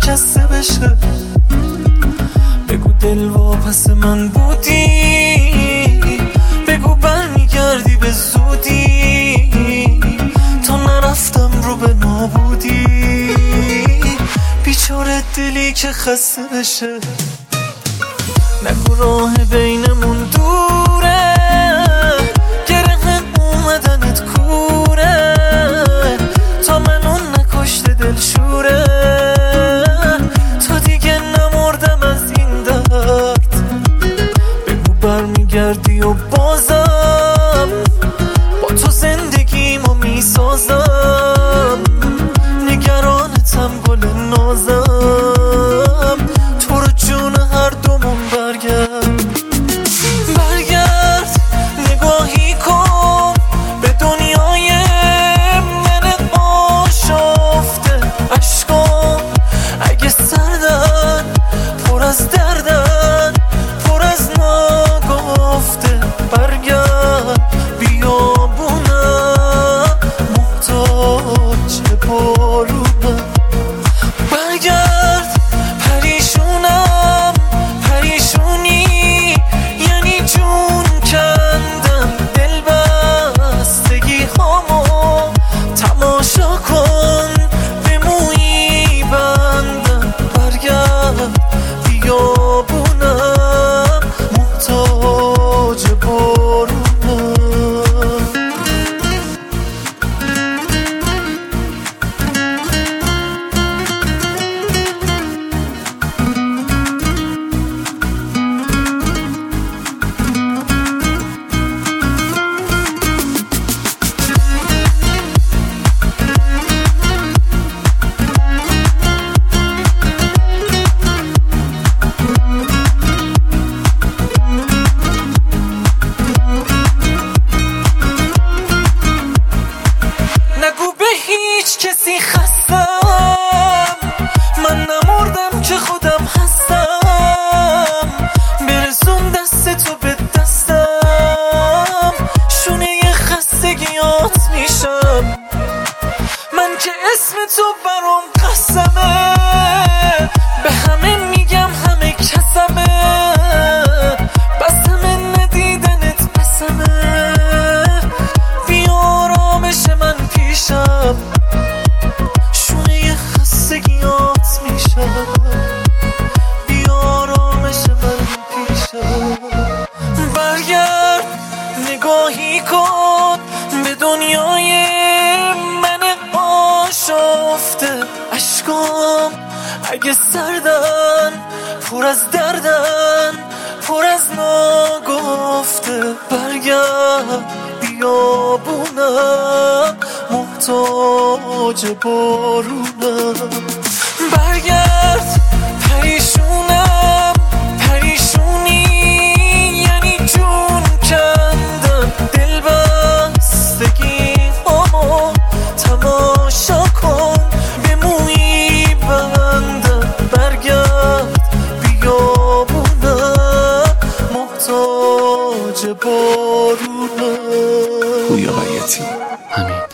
شکسته بشه. بگو دل واپس من بودی، بگو برمیگردی به زودی، تا نرفتم رو به نابودی. بیچاره دلی که خسته بشه. نگو راه بینمون دوره، گره اومدنت کوره، تا منو نکشته دلشوره. تا دیگه نمردم از این درد، بگو برمیگردی و بازم با تو زندگیمو میسازم. نگرانتم گل نازم، تو رو جون هر دومون برگرد. نگاهی کن به دنیای من آشفته. عشقام اگه سردن، پر از دردن، پر از ناگفته. برگرد بیابونم، محتاج بارونم. برگرد پریشونم، پریشونی یعنی جون کندم. دل بستگی هامو تماشا کن، به مویی بندم. برگرد بیابونم، محتاج بارونم. نگو به هیچ کسی خستم، من نمردم که خودم هستم. برسون دست تو به دستم، شونه خستگیات میشم. من که اسم تو برام قسمه، به همه میگم همه کسمه. بسمه ندیدنت بسمه، بیارامش من پیشم. شونه خستگیات میشم، بیارامش من پیشم. برگرد نگاهی کن به دنیای من آشفته. عشقام اگه سردن، پر از دردن، پر از ناگفته. برگرد بیابونم، محتاج بارونم. برگرد پریشونم، پریشونی یعنی جون کندم. دل بستگی هامو تماشا کن، به مویی بندم. برگرد بیابونم، محتاج بارونم. پویا بیاتی همین.